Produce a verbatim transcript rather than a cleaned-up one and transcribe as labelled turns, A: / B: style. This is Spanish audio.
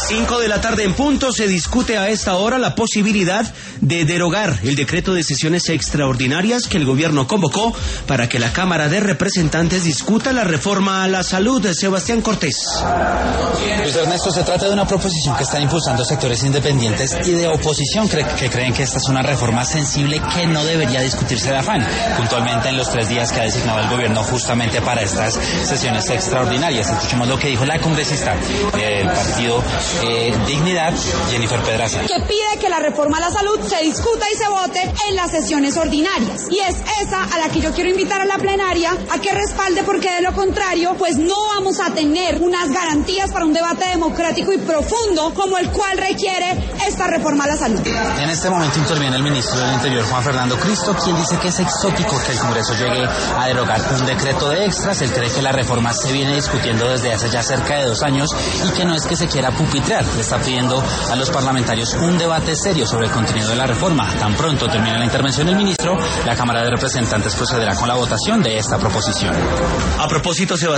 A: Cinco de la tarde en punto, se discute a esta hora la posibilidad de derogar el decreto de sesiones extraordinarias que el gobierno convocó para que la Cámara de Representantes discuta la reforma a la salud. Sebastián Cortés.
B: Luis Ernesto, se trata de una proposición que están impulsando sectores independientes y de oposición que, que creen que esta es una reforma sensible que no debería discutirse de afán, puntualmente en los tres días que ha designado el gobierno justamente para estas sesiones extraordinarias. Escuchemos lo que dijo la congresista del partido Eh, Dignidad, Jennifer Pedraza.
C: Que pide que la reforma a la salud se discuta y se vote en las sesiones ordinarias. Y es esa a la que yo quiero invitar a la plenaria a que respalde, porque de lo contrario, pues no vamos a tener unas garantías para un debate democrático y profundo como el cual requiere esta reforma a la salud.
B: En este momento interviene el ministro del Interior, Juan Fernando Cristo, quien dice que es exótico que el Congreso llegue a derogar un decreto de extras. Él cree que la reforma se viene discutiendo desde hace ya cerca de dos años y que no es que se quiera pupitrear. Le está pidiendo a los parlamentarios un debate serio sobre el contenido de la reforma. Tan pronto termine la intervención del ministro, la Cámara de Representantes procederá con la votación de esta proposición.
A: A propósito, Sebastián.